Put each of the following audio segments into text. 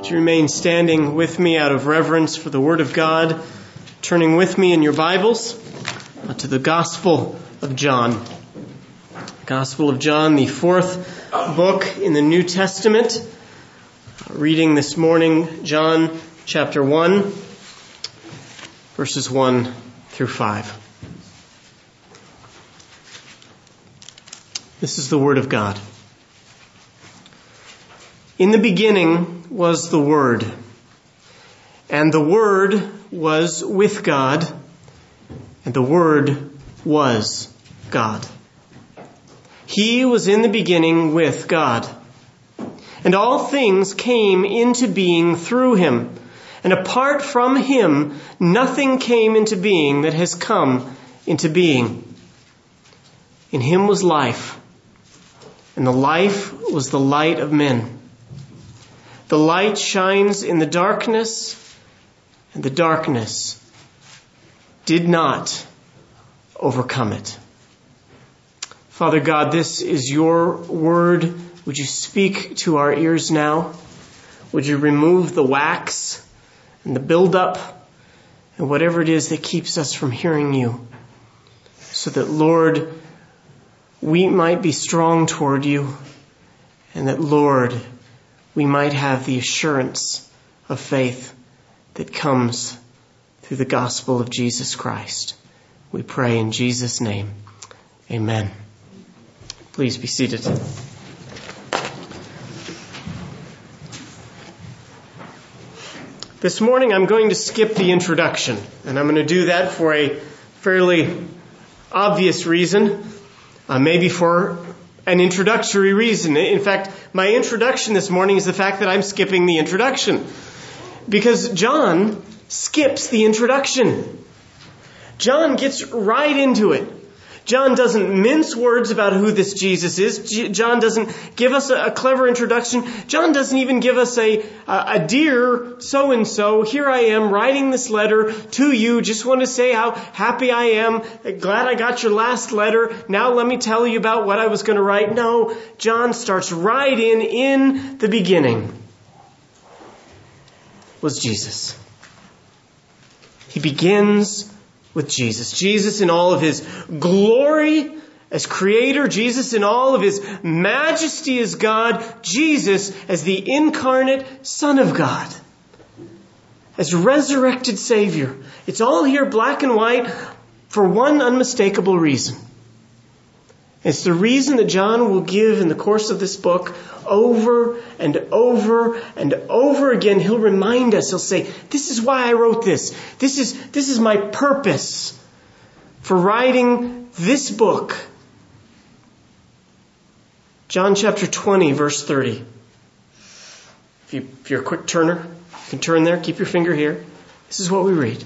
To remain standing with me out of reverence for the Word of God, turning with me in your Bibles to the Gospel of John. Gospel of John, the fourth book in the New Testament. Reading this morning, John chapter 1, verses 1 through 5. This is the Word of God. In the beginning was the Word, and the Word was with God, and the Word was God. He was in the beginning with God, and all things came into being through him, and apart from him, nothing came into being that has come into being. In him was life, and the life was the light of men. The light shines in the darkness, and the darkness did not overcome it. Father God, this is your word. Would you speak to our ears now? Would you remove the wax and the buildup and whatever it is that keeps us from hearing you, so that, Lord, we might be strong toward you, and that, Lord, we might have the assurance of faith that comes through the gospel of Jesus Christ. We pray in Jesus' name. Amen. Please be seated. This morning I'm going to skip the introduction, and I'm going to do that for a fairly obvious reason, maybe for an introductory reason. In fact, my introduction this morning is the fact that I'm skipping the introduction, because John skips the introduction. John gets right into it. John doesn't mince words about who this Jesus is. John doesn't give us a clever introduction. John doesn't even give us a dear so-and-so. Here I am writing this letter to you. Just want to say how happy I am. Glad I got your last letter. Now let me tell you about what I was going to write. No, John starts right in the beginning was Jesus. He begins with Jesus. Jesus in all of his glory as creator. Jesus in all of his majesty as God. Jesus as the incarnate Son of God. As resurrected Savior. It's all here black and white for one unmistakable reason. It's the reason that John will give in the course of this book over and over and over again. He'll remind us, he'll say, this is why I wrote this. This is my purpose for writing this book. John chapter 20, verse 30. If you're a quick turner, you can turn there, keep your finger here. This is what we read.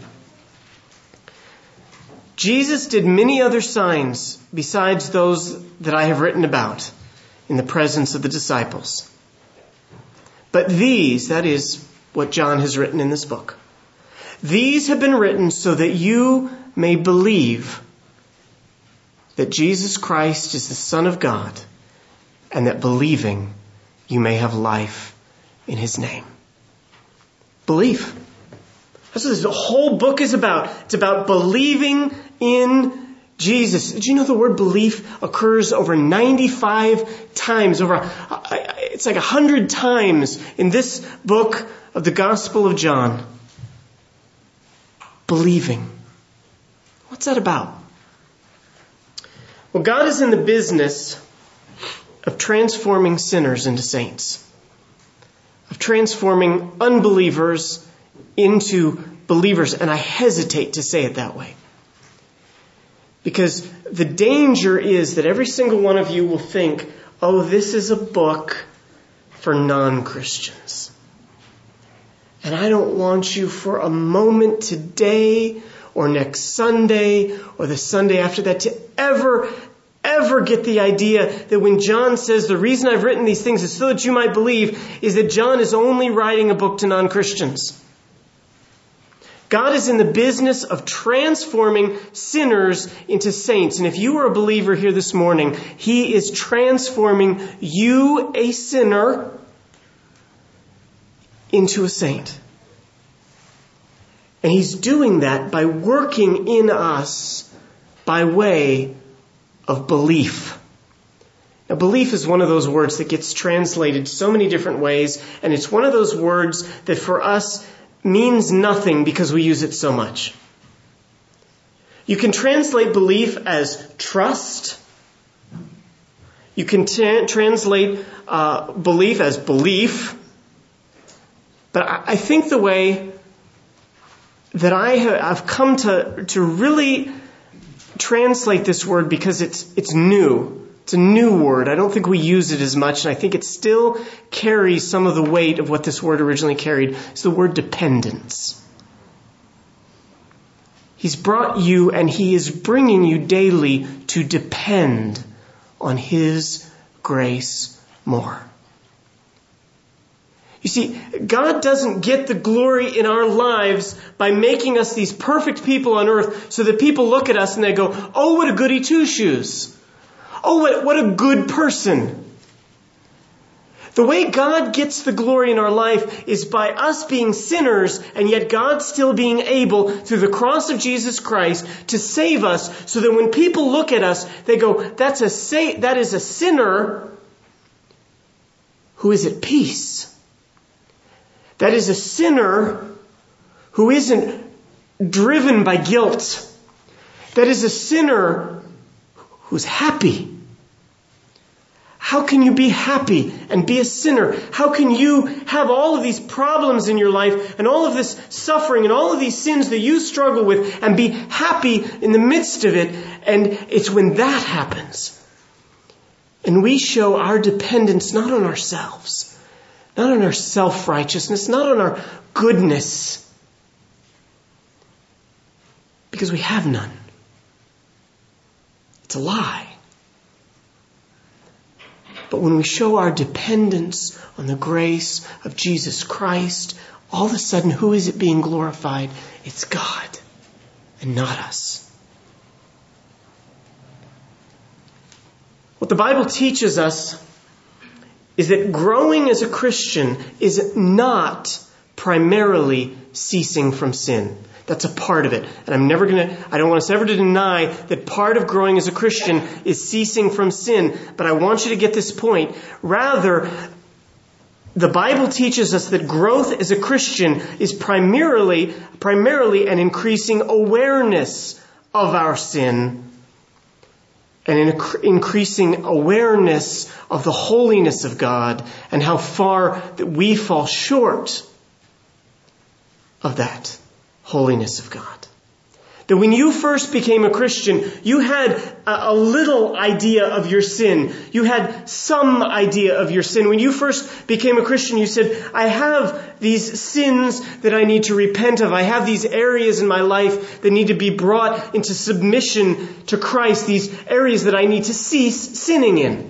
Jesus did many other signs besides those that I have written about in the presence of the disciples. But these, that is what John has written in this book, these have been written so that you may believe that Jesus Christ is the Son of God, and that believing you may have life in his name. Belief. That's what this whole book is about. It's about believing in Jesus. Did you know the word belief occurs over 95 times? It's like 100 times in this book of the Gospel of John. Believing. What's that about? Well, God is in the business of transforming sinners into saints. Of transforming unbelievers into believers. And I hesitate to say it that way. Because the danger is that every single one of you will think, oh, this is a book for non-Christians. And I don't want you for a moment today or next Sunday or the Sunday after that to ever get the idea that when John says the reason I've written these things is so that you might believe, is that John is only writing a book to non-Christians. God is in the business of transforming sinners into saints. And if you are a believer here this morning, He is transforming you, a sinner, into a saint. And he's doing that by working in us by way of belief. Now, belief is one of those words that gets translated so many different ways, and it's one of those words that for us means nothing because we use it so much. You can translate belief as trust. You can translate belief as belief. But I think the way that I've come to really translate this word, because it's new. It's a new word. I don't think we use it as much, and I think it still carries some of the weight of what this word originally carried. It's the word dependence. He's brought you, and he is bringing you daily to depend on his grace more. You see, God doesn't get the glory in our lives by making us these perfect people on earth so that people look at us and they go, oh, what a goody two-shoes. Oh, what a good person. The way God gets the glory in our life is by us being sinners, and yet God still being able, through the cross of Jesus Christ, to save us, so that when people look at us, they go, that is a sinner who is at peace. That is a sinner who isn't driven by guilt. That is a sinner who's happy. How can you be happy and be a sinner? How can you have all of these problems in your life and all of this suffering and all of these sins that you struggle with and be happy in the midst of it? And it's when that happens. And we show our dependence not on ourselves, not on our self-righteousness, not on our goodness, because we have none. It's a lie. But when we show our dependence on the grace of Jesus Christ, all of a sudden, who is it being glorified? It's God and not us. What the Bible teaches us is that growing as a Christian is not primarily ceasing from sin. That's a part of it. And I don't want us ever to deny that part of growing as a Christian is ceasing from sin. But I want you to get this point. Rather, the Bible teaches us that growth as a Christian is primarily an increasing awareness of our sin and an increasing awareness of the holiness of God and how far that we fall short of that holiness of God. That when you first became a Christian, you had a little idea of your sin. You had some idea of your sin. When you first became a Christian, you said, I have these sins that I need to repent of. I have these areas in my life that need to be brought into submission to Christ. These areas that I need to cease sinning in.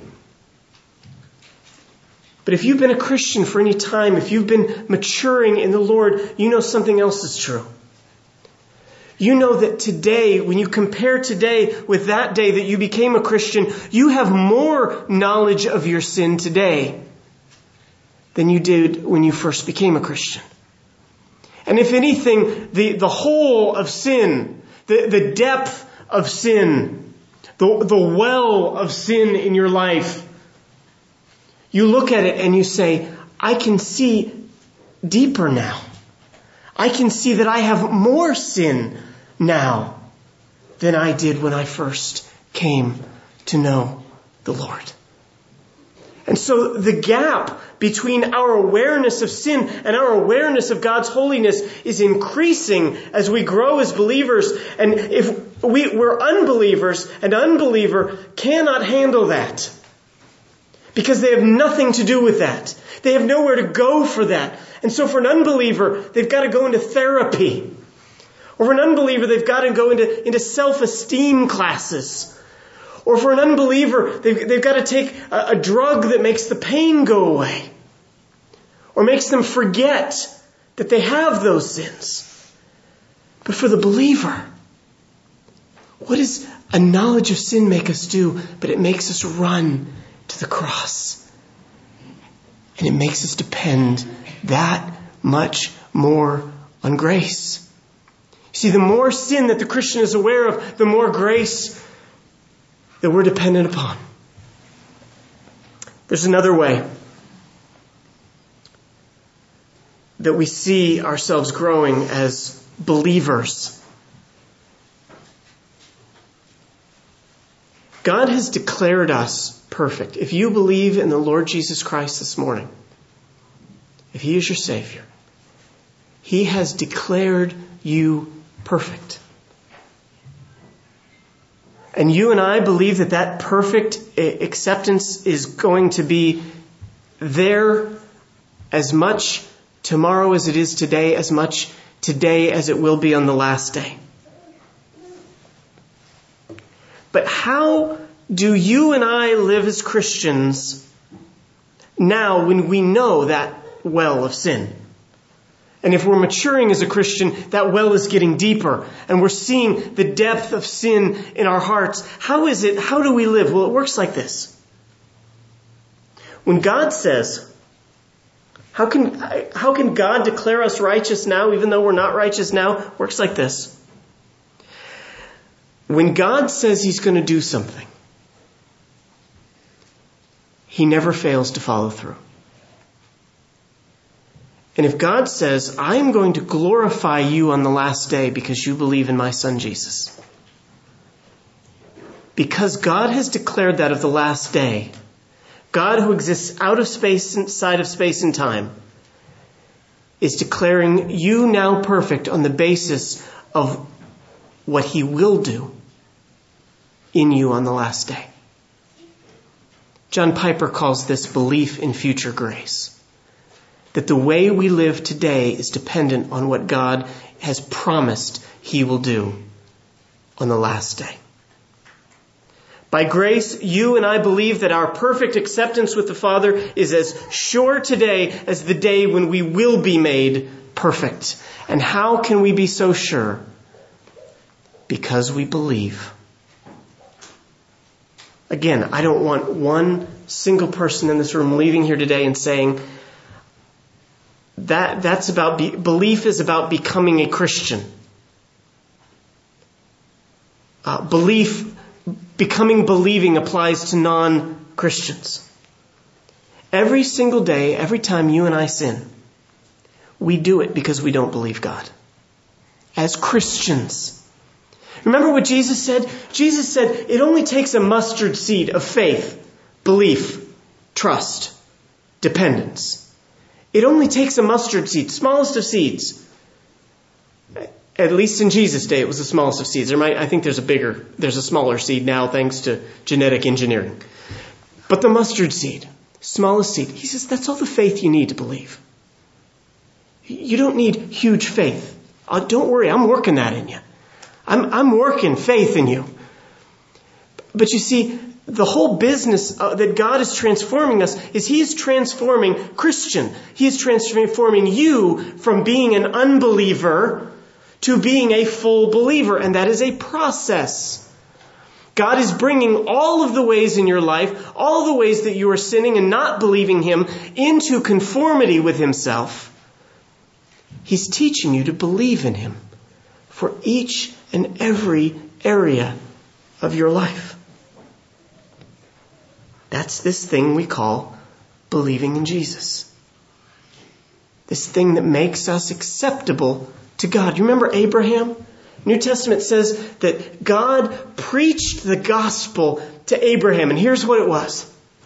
But if you've been a Christian for any time, if you've been maturing in the Lord, you know something else is true. You know that today, when you compare today with that day that you became a Christian, you have more knowledge of your sin today than you did when you first became a Christian. And if anything, the whole of sin, the depth of sin, the well of sin in your life, you look at it and you say, I can see deeper now. I can see that I have more sin now than I did when I first came to know the Lord. And so the gap between our awareness of sin and our awareness of God's holiness is increasing as we grow as believers. And if we're unbelievers, an unbeliever cannot handle that because they have nothing to do with that. They have nowhere to go for that. And so for an unbeliever, they've got to go into therapy. Or for an unbeliever, they've got to go into self-esteem classes. Or for an unbeliever, they've got to take a drug that makes the pain go away. Or makes them forget that they have those sins. But for the believer, what does a knowledge of sin make us do? But it makes us run to the cross. And it makes us depend that much more on grace. See, the more sin that the Christian is aware of, the more grace that we're dependent upon. There's another way that we see ourselves growing as believers. God has declared us perfect. If you believe in the Lord Jesus Christ this morning, if He is your Savior, He has declared you perfect. And you and I believe that that perfect acceptance is going to be there as much tomorrow as it is today, as much today as it will be on the last day. But how do you and I live as Christians now when we know that well of sin? And if we're maturing as a Christian, that well is getting deeper and we're seeing the depth of sin in our hearts. How do we live? Well, it works like this. When God says, how can God declare us righteous now even though we're not righteous now? It works like this. When God says He's going to do something, He never fails to follow through. And if God says, I am going to glorify you on the last day because you believe in my Son Jesus, because God has declared that of the last day, God who exists out of space, inside of space and time, is declaring you now perfect on the basis of what He will do in you on the last day. John Piper calls this belief in future grace. That the way we live today is dependent on what God has promised He will do on the last day. By grace, you and I believe that our perfect acceptance with the Father is as sure today as the day when we will be made perfect. And how can we be so sure? Because we believe. Again, I don't want one single person in this room leaving here today and saying, that's about belief is about becoming a Christian. Becoming believing applies to non-Christians. Every single day, every time you and I sin, we do it because we don't believe God. As Christians. Remember what Jesus said? Jesus said it only takes a mustard seed of faith, belief, trust, dependence. It only takes a mustard seed, smallest of seeds. At least in Jesus' day, it was the smallest of seeds. I think there's a smaller seed now thanks to genetic engineering. But the mustard seed, smallest seed, He says that's all the faith you need to believe. You don't need huge faith. Don't worry, I'm working that in you. I'm working faith in you. But you see, the whole business that God is transforming us is He is transforming Christian. He is transforming you from being an unbeliever to being a full believer. And that is a process. God is bringing all of the ways in your life, all the ways that you are sinning and not believing Him into conformity with Himself. He's teaching you to believe in Him for each and every area of your life. That's this thing we call believing in Jesus. This thing that makes us acceptable to God. You remember Abraham? New Testament says that God preached the gospel to Abraham. And here's what it was.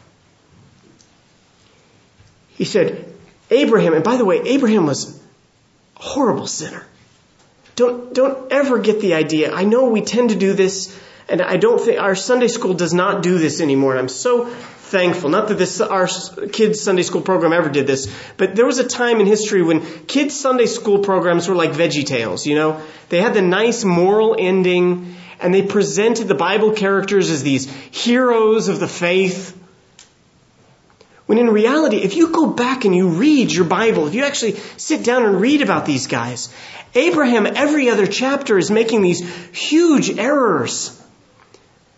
He said, Abraham, and by the way, Abraham was a horrible sinner. Don't ever get the idea. I know we tend to do this, and I don't think our Sunday school does not do this anymore. And I'm so thankful. Not that our kids' Sunday school program ever did this, but there was a time in history when kids' Sunday school programs were like VeggieTales, you know? They had the nice moral ending, and they presented the Bible characters as these heroes of the faith. When in reality, if you go back and you read your Bible, if you actually sit down and read about these guys, Abraham, every other chapter, is making these huge errors.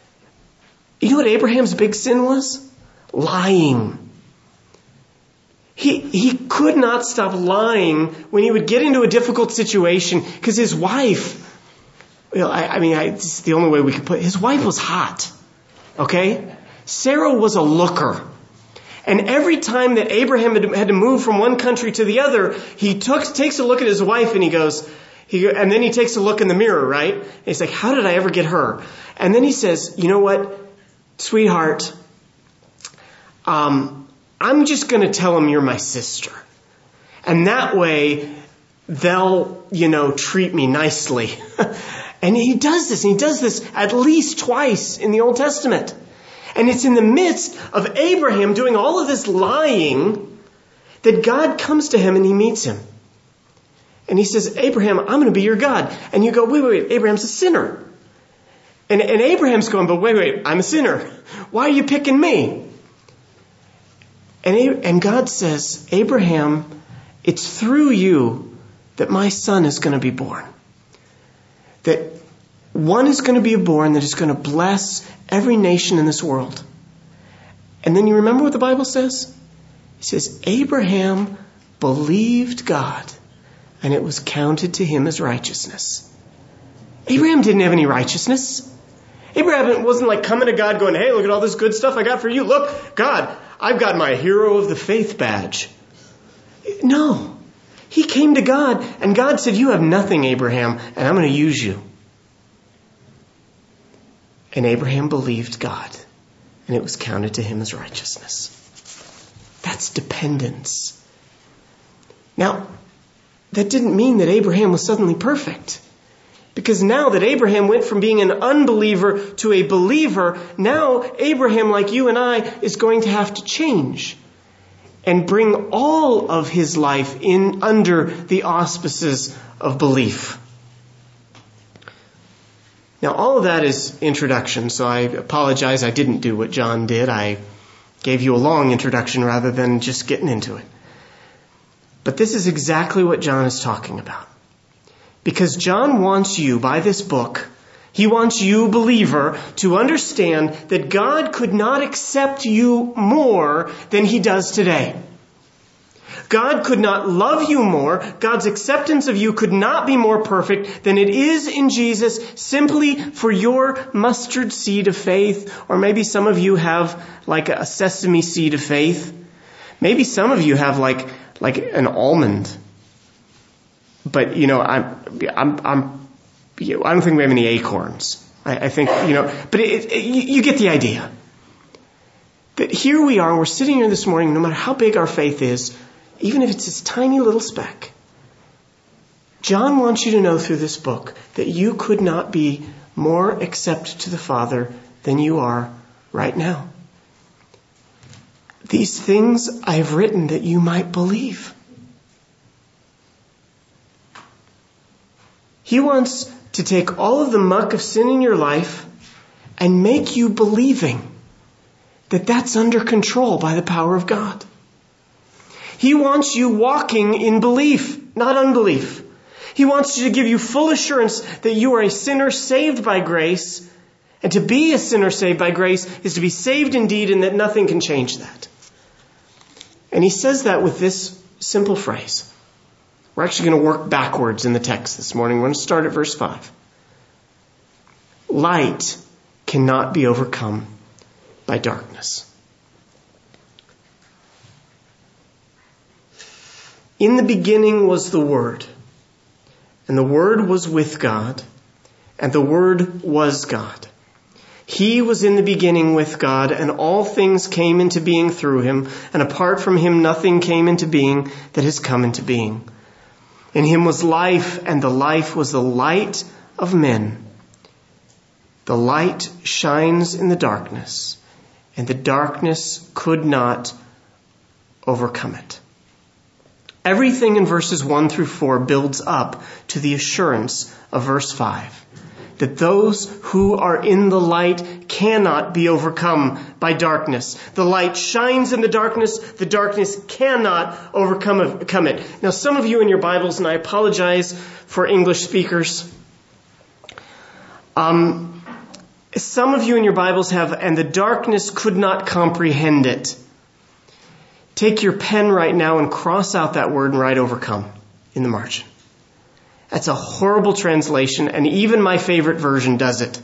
You know what Abraham's big sin was? Lying. He could not stop lying when he would get into a difficult situation because his wife, this is the only way we could put it. His wife was hot. Okay? Sarah was a looker. And every time that Abraham had to move from one country to the other, he takes a look at his wife and and then he takes a look in the mirror, right? And he's like, how did I ever get her? And then he says, you know what, sweetheart, I'm just going to tell them you're my sister. And that way they'll, treat me nicely. And he does this at least twice in the Old Testament. And it's in the midst of Abraham doing all of this lying that God comes to him and he meets him. And he says, Abraham, I'm going to be your God. And you go, wait, Abraham's a sinner. And Abraham's going, but wait, I'm a sinner. Why are you picking me? And God says, Abraham, it's through you that my son is going to be born. That one is going to be born that is going to bless every nation in this world. And then you remember what the Bible says? It says, Abraham believed God, and it was counted to him as righteousness. Abraham didn't have any righteousness. Abraham wasn't like coming to God going, hey, look at all this good stuff I got for you. Look, God, I've got my hero of the faith badge. No. He came to God, and God said, you have nothing, Abraham, and I'm going to use you. And Abraham believed God, and it was counted to him as righteousness. That's dependence. Now, that didn't mean that Abraham was suddenly perfect. Because now that Abraham went from being an unbeliever to a believer, now Abraham, like you and I, is going to have to change and bring all of his life in under the auspices of belief. Now, all of that is introduction, so I apologize I didn't do what John did. I gave you a long introduction rather than just getting into it. But this is exactly what John is talking about. Because John wants you, by this book, he wants you, believer, to understand that God could not accept you more than he does today. God could not love you more. God's acceptance of you could not be more perfect than it is in Jesus, simply for your mustard seed of faith. Or maybe some of you have like a sesame seed of faith. Maybe some of you have like an almond. But, I don't think we have any acorns. I think, but you get the idea. That here we are, we're sitting here this morning, no matter how big our faith is, even if it's this tiny little speck, John wants you to know through this book that you could not be more accepted to the Father than you are right now. These things I have written that you might believe. He wants to take all of the muck of sin in your life and make you believing that that's under control by the power of God. He wants you walking in belief, not unbelief. He wants to give you full assurance that you are a sinner saved by grace, and to be a sinner saved by grace is to be saved indeed, and that nothing can change that. And he says that with this simple phrase. We're actually going to work backwards in the text this morning. We're going to start at verse 5. Light cannot be overcome by darkness. In the beginning was the Word, and the Word was with God, and the Word was God. He was in the beginning with God, and all things came into being through him, and apart from him nothing came into being that has come into being. In him was life, and the life was the light of men. The light shines in the darkness, and the darkness could not overcome it. Everything in verses 1 through 4 builds up to the assurance of verse 5. That those who are in the light cannot be overcome by darkness. The light shines in the darkness cannot overcome it. Now, some of you in your Bibles, and I apologize for English speakers, some of you in your Bibles have, and the darkness could not comprehend it. Take your pen right now and cross out that word and write overcome in the margin. That's a horrible translation, and even my favorite version does it.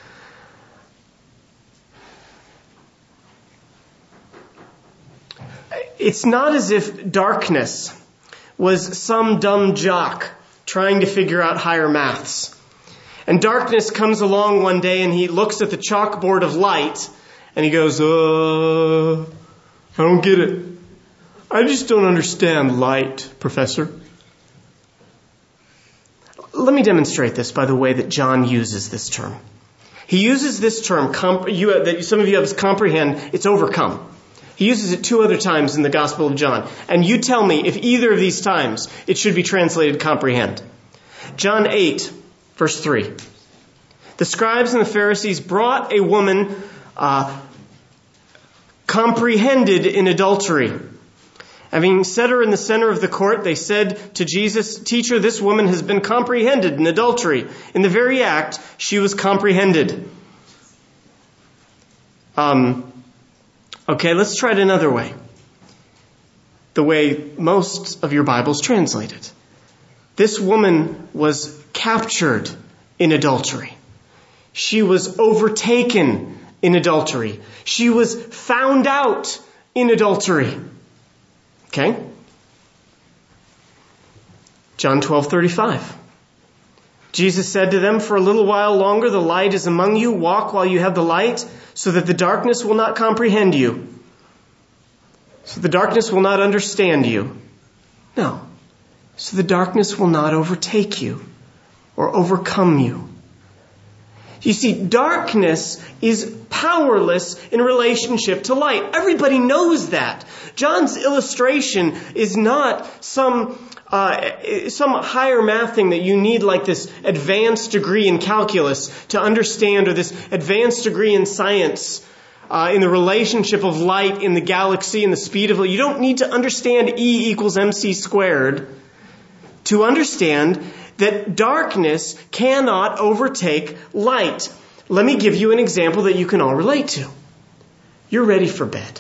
It's not as if darkness was some dumb jock trying to figure out higher maths. And darkness comes along one day and he looks at the chalkboard of light and he goes, I don't get it. I just don't understand light, Professor. Let me demonstrate this by the way that John uses this term. He uses this term that some of you have as comprehend. It's overcome. He uses it 2 other times in the Gospel of John. And you tell me if either of these times it should be translated comprehend. John 8, verse 3. The scribes and the Pharisees brought a woman comprehended in adultery. Having set her in the center of the court, they said to Jesus, "Teacher, this woman has been comprehended in adultery. In the very act, she was comprehended." Okay, let's try it another way. The way most of your Bibles translate it. This woman was captured in adultery. She was overtaken in adultery. She was found out in adultery. Okay? John 12:35. Jesus said to them, "For a little while longer the light is among you. Walk while you have the light, so that the darkness will not comprehend you." So the darkness will not understand you. No. So the darkness will not overtake you or overcome you. You see, darkness is powerless in relationship to light. Everybody knows that. John's illustration is not some higher math thing that you need like this advanced degree in calculus to understand, or this advanced degree in science in the relationship of light in the galaxy and the speed of light. You don't need to understand E equals MC squared to understand that darkness cannot overtake light. Let me give you an example that you can all relate to. You're ready for bed.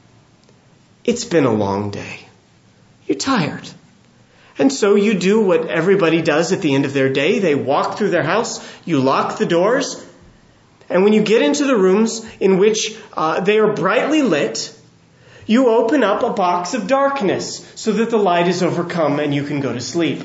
It's been a long day. You're tired. And so you do what everybody does at the end of their day. They walk through their house, you lock the doors, and when you get into the rooms in which they are brightly lit, you open up a box of darkness so that the light is overcome and you can go to sleep.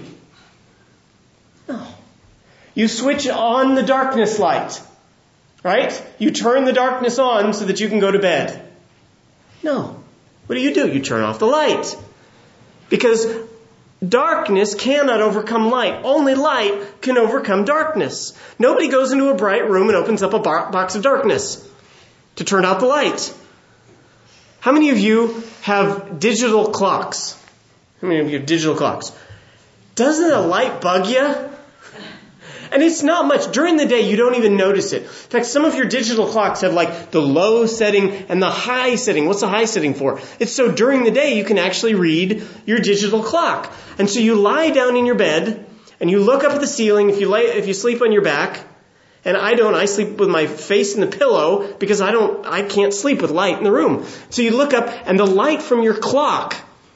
No. You switch on the darkness light, right? You turn the darkness on so that you can go to bed. No. What do? You turn off the light. Because darkness cannot overcome light. Only light can overcome darkness. Nobody goes into a bright room and opens up a box of darkness to turn out the light. How many of you have digital clocks? How many of you have digital clocks? Doesn't a light bug you? And it's not much. During the day, you don't even notice it. In fact, some of your digital clocks have like the low setting and the high setting. What's the high setting for? It's so during the day, you can actually read your digital clock. And so you lie down in your bed and you look up at the ceiling if you sleep on your back. And I sleep with my face in the pillow because I can't sleep with light in the room. So you look up and the light from your clock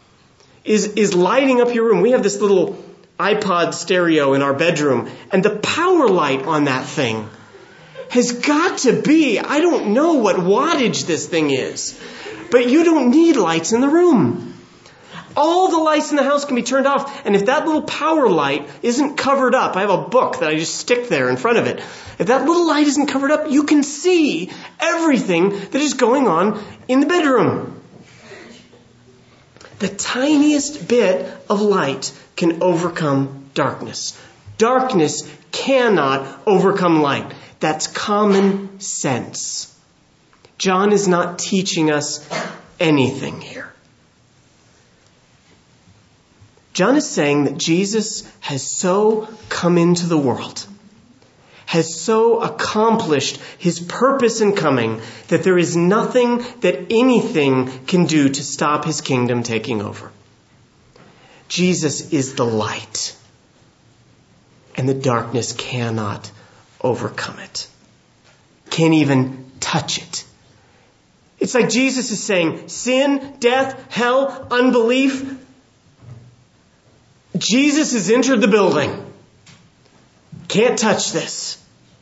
is lighting up your room. We have this little iPod stereo in our bedroom, and the power light on that thing has got to be, I don't know what wattage this thing is, but you don't need lights in the room. All the lights in the house can be turned off, and if that little power light isn't covered up, I have a book that I just stick there in front of it. If that little light isn't covered up, you can see everything that is going on in the bedroom. The tiniest bit of light can overcome darkness. Darkness cannot overcome light. That's common sense. John is not teaching us anything here. John is saying that Jesus has so come into the world, has so accomplished his purpose in coming, that there is nothing that anything can do to stop his kingdom taking over. Jesus is the light, and the darkness cannot overcome it. Can't even touch it. It's like Jesus is saying, sin, death, hell, unbelief. Jesus has entered the building. Can't touch this.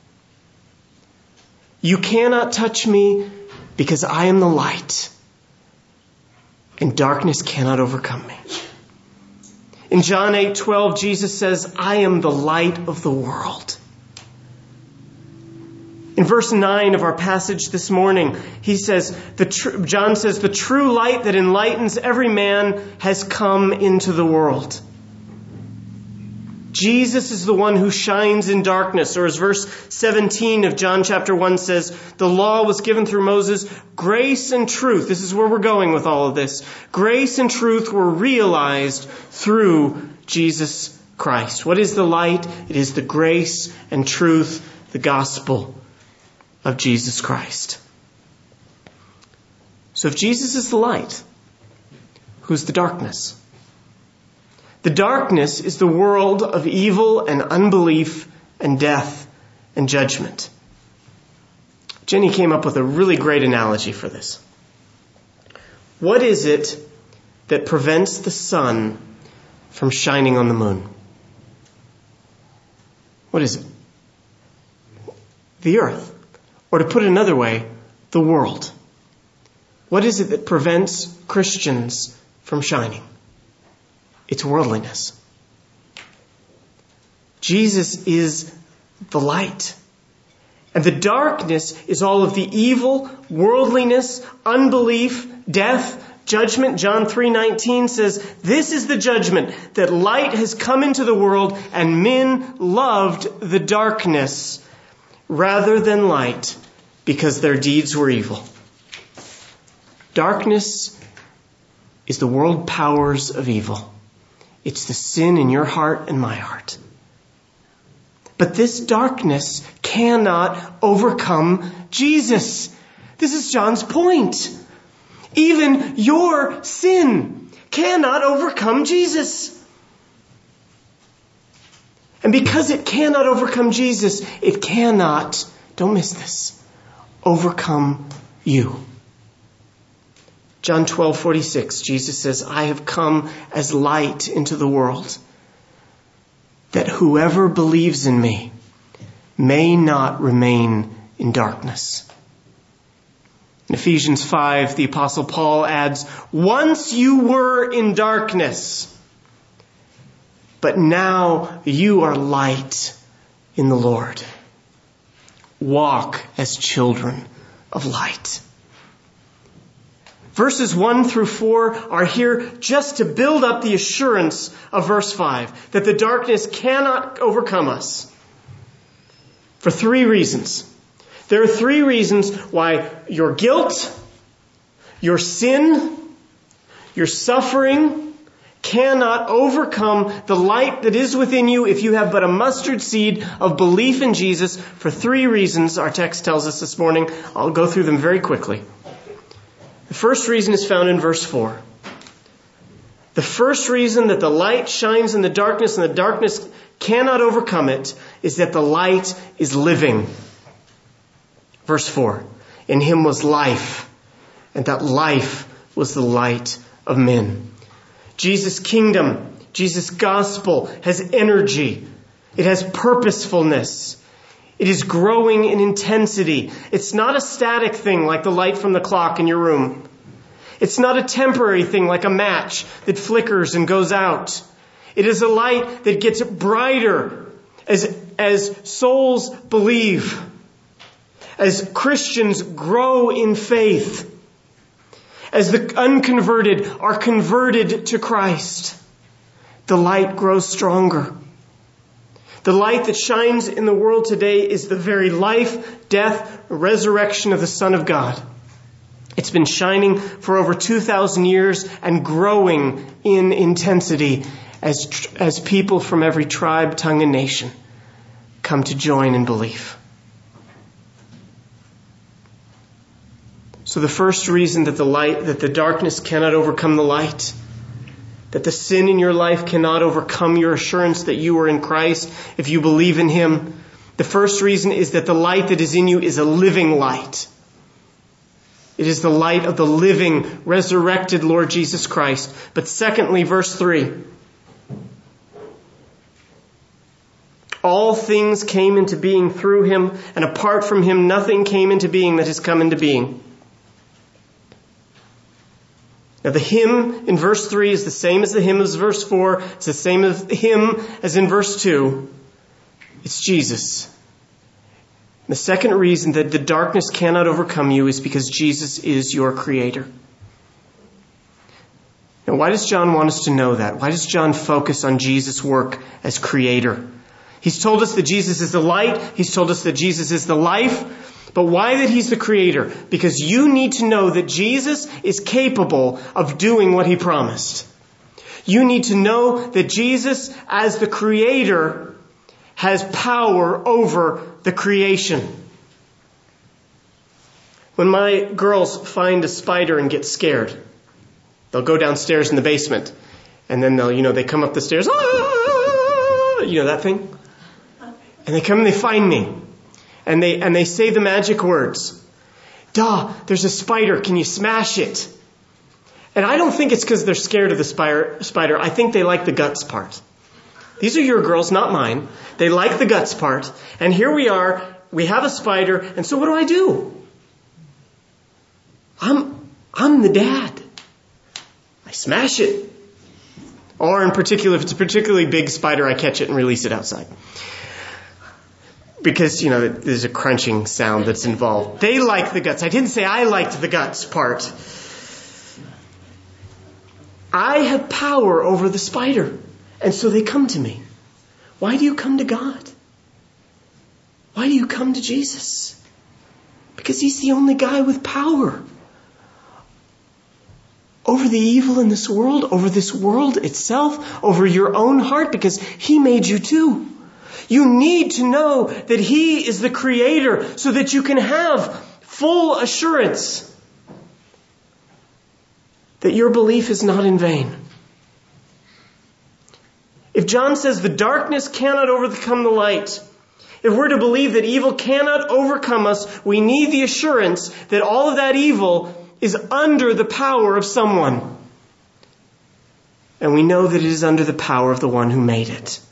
You cannot touch me because I am the light, and darkness cannot overcome me. In John 8:12, Jesus says, I am the light of the world. In verse 9 of our passage this morning, John says, the true light that enlightens every man has come into the world. Jesus is the one who shines in darkness. Or as verse 17 of John chapter 1 says, the law was given through Moses. Grace and truth, this is where we're going with all of this. Grace and truth were realized through Jesus Christ. What is the light? It is the grace and truth, the gospel of Jesus Christ. So if Jesus is the light, who's the darkness? The darkness is the world of evil and unbelief and death and judgment. Jenny came up with a really great analogy for this. What is it that prevents the sun from shining on the moon? What is it? The earth. Or to put it another way, the world. What is it that prevents Christians from shining? It's worldliness. Jesus is the light. And the darkness is all of the evil, worldliness, unbelief, death, judgment. John 3:19 says, this is the judgment, that light has come into the world and men loved the darkness rather than light because their deeds were evil. Darkness is the world powers of evil. It's the sin in your heart and my heart. But this darkness cannot overcome Jesus. This is John's point. Even your sin cannot overcome Jesus. And because it cannot overcome Jesus, it cannot, don't miss this, overcome you. John 12:46, Jesus says, I have come as light into the world, that whoever believes in me may not remain in darkness. In Ephesians 5, the Apostle Paul adds, once you were in darkness, but now you are light in the Lord. Walk as children of light. Verses 1 through 4 are here just to build up the assurance of verse 5, that the darkness cannot overcome us. For 3 reasons. There are 3 reasons why your guilt, your sin, your suffering cannot overcome the light that is within you if you have but a mustard seed of belief in Jesus. For 3 reasons our text tells us this morning. I'll go through them very quickly. The first reason is found in verse 4. The first reason that the light shines in the darkness and the darkness cannot overcome it is that the light is living. Verse 4. In him was life, and that life was the light of men. Jesus' kingdom, Jesus' gospel has energy. It has purposefulness. It is growing in intensity. It's not a static thing like the light from the clock in your room. It's not a temporary thing like a match that flickers and goes out. It is a light that gets brighter as souls believe, as Christians grow in faith, as the unconverted are converted to Christ. The light grows stronger. The light that shines in the world today is the very life, death, resurrection of the Son of God. It's been shining for over 2,000 years and growing in intensity as people from every tribe, tongue, and nation come to join in belief. So the first reason that the darkness cannot overcome the light, that the sin in your life cannot overcome your assurance that you are in Christ if you believe in Him. The first reason is that the light that is in you is a living light. It is the light of the living, resurrected Lord Jesus Christ. But secondly, verse 3. All things came into being through him, and apart from him nothing came into being that has come into being. Now the him in verse 3 is the same as the him of verse 4. It's the same as the him as in verse 2. It's Jesus. The second reason that the darkness cannot overcome you is because Jesus is your creator. Now why does John want us to know that? Why does John focus on Jesus' work as creator? He's told us that Jesus is the light. He's told us that Jesus is the life. But why that he's the creator? Because you need to know that Jesus is capable of doing what he promised. You need to know that Jesus, as the creator, has power over the creation. When my girls find a spider and get scared, they'll go downstairs in the basement. And then they come up the stairs. That thing? And they come and they find me. And they say the magic words. Duh, there's a spider. Can you smash it? And I don't think it's because they're scared of the spider. I think they like the guts part. These are your girls, not mine. They like the guts part. And here we are. We have a spider. And so what do? I'm the dad. I smash it. Or in particular, if it's a particularly big spider, I catch it and release it outside. Because, there's a crunching sound that's involved. They like the guts. I didn't say I liked the guts part. I have power over the spider. And so they come to me. Why do you come to God? Why do you come to Jesus? Because he's the only guy with power over the evil in this world, over this world itself, over your own heart, because he made you too. You need to know that he is the creator so that you can have full assurance that your belief is not in vain. If John says the darkness cannot overcome the light, if we're to believe that evil cannot overcome us, we need the assurance that all of that evil is under the power of someone. And we know that it is under the power of the one who made it.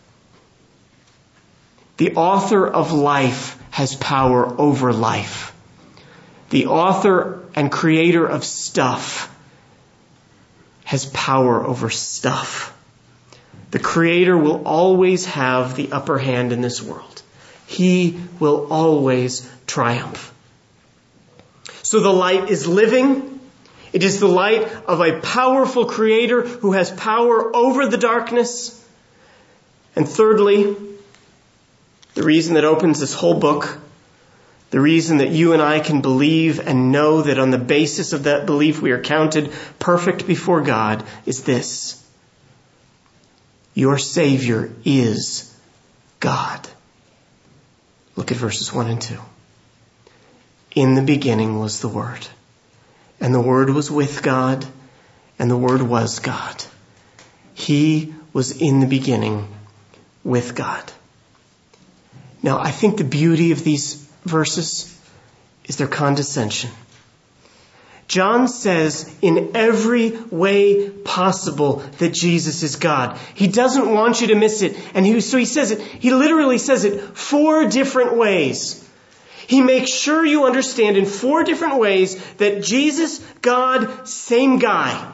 The author of life has power over life. The author and creator of stuff has power over stuff. The creator will always have the upper hand in this world. He will always triumph. So the light is living. It is the light of a powerful creator who has power over the darkness. And thirdly, the reason that opens this whole book, the reason that you and I can believe and know that on the basis of that belief we are counted perfect before God is this. Your Savior is God. Look at verses 1 and 2. In the beginning was the Word, and the Word was with God, and the Word was God. He was in the beginning with God. Now, I think the beauty of these verses is their condescension. John says in every way possible that Jesus is God. He doesn't want you to miss it. And so he says it, he literally says it 4 different ways. He makes sure you understand in 4 different ways that Jesus, God, same guy.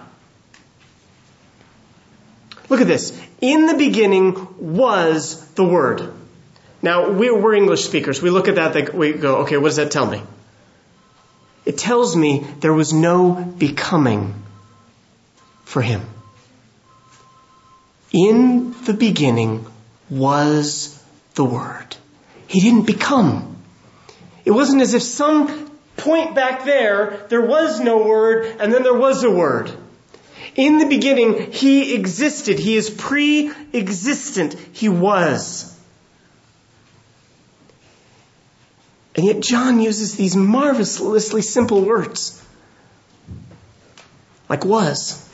Look at this. In the beginning was the Word. Now, we're English speakers. We look at that, we go, okay, what does that tell me? It tells me there was no becoming for him. In the beginning was the Word. He didn't become. It wasn't as if some point back there was no Word and then there was a Word. In the beginning, he existed. He is pre-existent. He was. And yet John uses these marvelously simple words. Like was.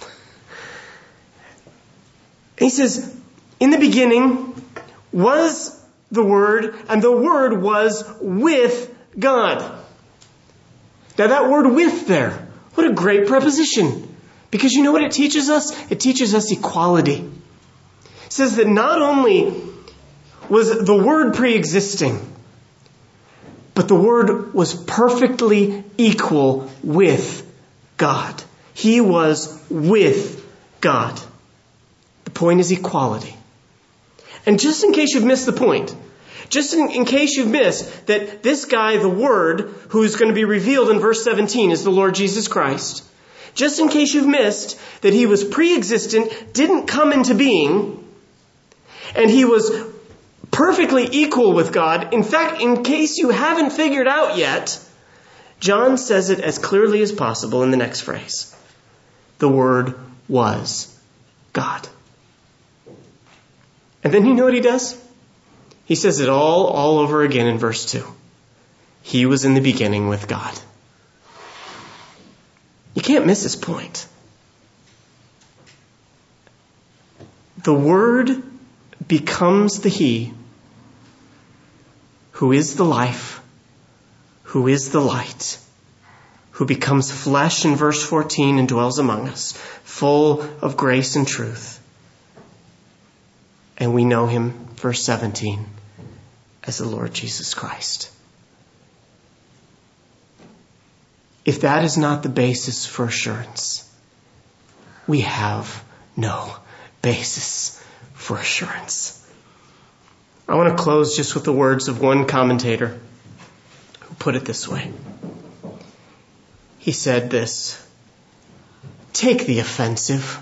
And he says, in the beginning was the Word, and the Word was with God. Now that word with there, what a great preposition. Because you know what it teaches us? It teaches us equality. It says that not only was the Word pre-existing, but the Word was perfectly equal with God. He was with God. The point is equality. And just in case you've missed the point, just in case you've missed that this guy, the Word, who's going to be revealed in verse 17 is the Lord Jesus Christ, just in case you've missed that he was pre-existent, didn't come into being, and he was perfectly equal with God. In fact, in case you haven't figured out yet, John says it as clearly as possible in the next phrase. The Word was God. And then you know what he does? He says it all over again in verse 2. He was in the beginning with God. You can't miss this point. The Word becomes the He who is the life, who is the light, who becomes flesh in verse 14 and dwells among us, full of grace and truth. And we know him, verse 17, as the Lord Jesus Christ. If that is not the basis for assurance, we have no basis for assurance. I want to close just with the words of one commentator who put it this way. He said this: take the offensive,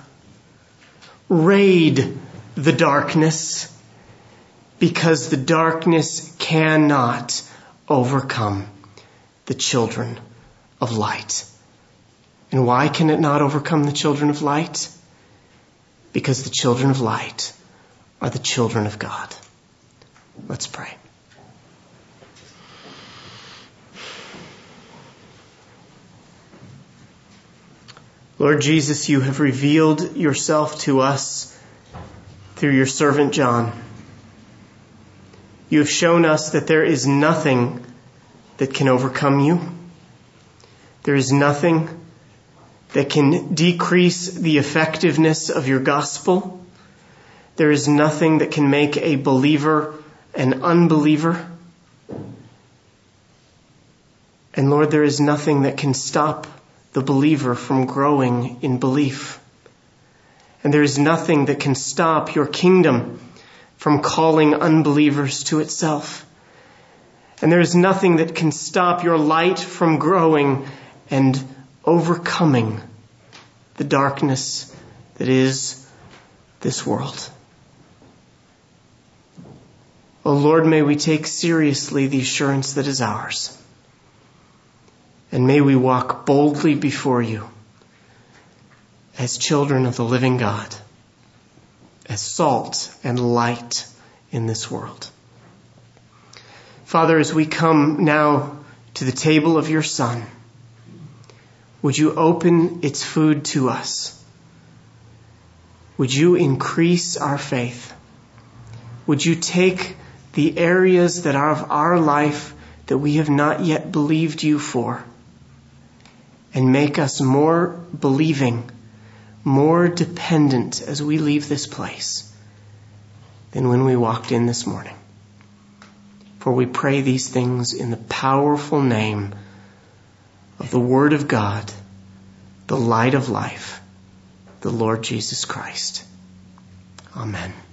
raid the darkness, because the darkness cannot overcome the children of light. And why can it not overcome the children of light? Because the children of light are the children of God. Let's pray. Lord Jesus, you have revealed yourself to us through your servant John. You have shown us that there is nothing that can overcome you. There is nothing that can decrease the effectiveness of your gospel. There is nothing that can make a believer an unbeliever. And Lord, there is nothing that can stop the believer from growing in belief. And there is nothing that can stop your kingdom from calling unbelievers to itself. And there is nothing that can stop your light from growing and overcoming the darkness that is this world. Oh Lord, may we take seriously the assurance that is ours. And may we walk boldly before you as children of the living God, as salt and light in this world. Father, as we come now to the table of your Son, would you open its food to us? Would you increase our faith? Would you take the areas that are of our life that we have not yet believed you for and make us more believing, more dependent as we leave this place than when we walked in this morning? For we pray these things in the powerful name of the Word of God, the light of life, the Lord Jesus Christ. Amen.